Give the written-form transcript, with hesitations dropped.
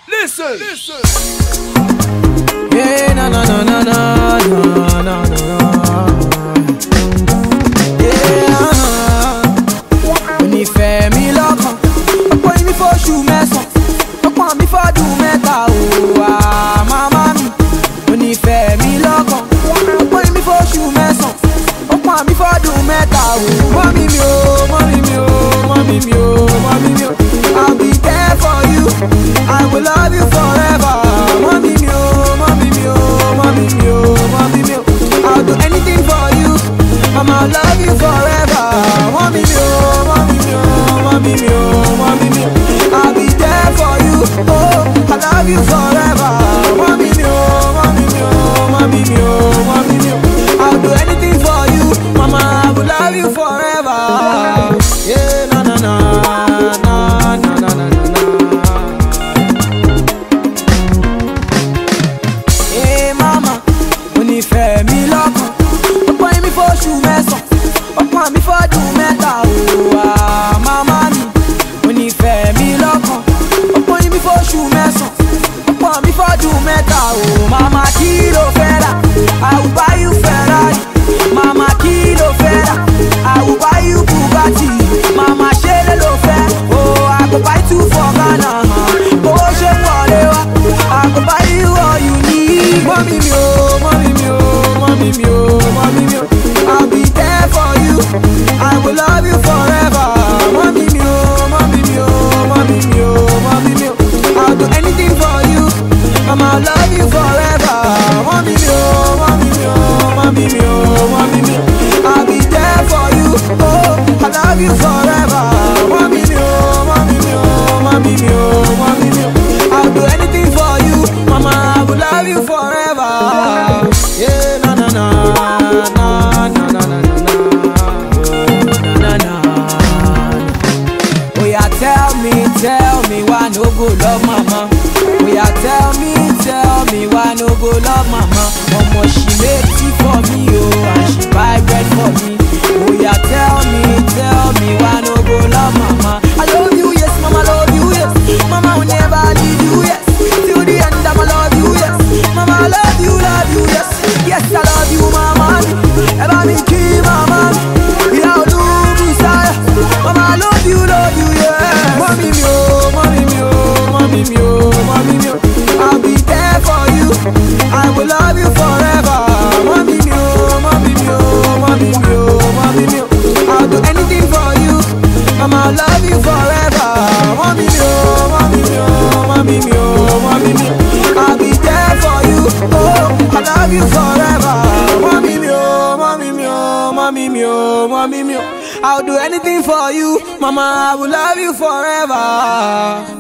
Listen. Yeah, na na na na na na na na. Yeah, onífẹ́ mi lọ́kàn, ọ̀pọ̀ ìmí fóṣù mẹ́sàn, ọ̀pọ̀ mi fọ́dún mẹ́ta o. Màmá mi, onífẹ́ mi lọ́kàn, ọ̀pọ̀ ìmí fóṣù mẹ́sàn, ọ̀pọ̀ mi fọ́dún mẹ́ta o. Mọ́mí mi o, mọ́mí mi o, mọ́mí mi o, mọ́mí mi o. I'll be there for you, I will love you forever. Mọ́mí mi o, mọ́mí mi o, mọ́mí mi o, mọ́mí mi o. I'll do anything for you, Mama, I'll love you forever. Mọ́mí mi o, mọ́mí mi o, mọ́mí mi o, mọ́mí mi o. I'll be there for you, oh, I love you forever. Mọ́mí mi o, mọ́mí mi o, mọ́mí mi o, mọ́mí mi o. I'll do anything for you, Mama, I will love you forever. Yeah, na na na na na na na na. Hey mama, onífẹ́ mi lọ́kàn, ọ̀pọ̀ èmi fóṣù mẹ́sàn, ọ̀pọ̀ mi fọ́dún mẹ́ta o. Mama mi, onífẹ́ mi lọ́kàn, ọ̀pọ̀ èmi fóṣù mẹ́sàn, ọ̀pọ̀ mi fọ́dún mẹ́ta o. Mama kí ló fẹ́ rà? I will buy you Ferrari. Mama kí ló fẹ́ rà? I will buy you Bugatti. Mama ṣé lè ló fẹ́? Oh, I go buy two for Ghana. Bó ṣe wọlé wá, I go buy you all you need. Mọ́mí mi o, mọ́mí mi o, mọ́mí mi o, mọ́mí mi o. I'll be there for you, I will love you forever. Mọ́mí mi o, mọ́mí mi o, mọ́mí mi o, mọ́mí mi o. I'll do anything for you, Mama, I'll love you forever. Mọ́mí mi o, mọ́mí mi o, mọ́mí mi o, mọ́mí mi o. I'll be there for you, oh, I love you forever. Mọ́mí mi o, mọ́mí mi o, mọ́mí mi o, mọ́mí mi o. I'll do anything for you, Mama, I will love you forever. Yeah, na na na na na na na na na na. Oh yeah, tell me why no go love mama. Oh yeah, tell me why no go love mama. Mama she make tea for me, oh, and she buy bread for me. Oh yeah, tell me why no go love mama. I love you, yes, mama, love you, yes. Mama will never leave you, yes. Till the end, I'ma love you, yes. Mama, I love you, yes. Yes, I love you, mama. Ever me key, mama. Yeah, I love you, sire. Mama, I love you, yeah. Mommy me, oh, mommy me, oh, mommy me, oh, mommy me, oh. I'll be there for you, I will love you forever. Mommy me, oh, mommy me, oh, mommy me, oh, mommy me, oh. I'll do anything for you, Mama, I'll love you forever. Mommy me, oh, mommy me, oh, mommy me, oh, mommy me, oh. I'll be there for you, oh, I love you forever. Mommy me, oh, mommy me, oh, mommy me, oh, mommy me, oh. I'll do anything for you, Mama, I will love you forever.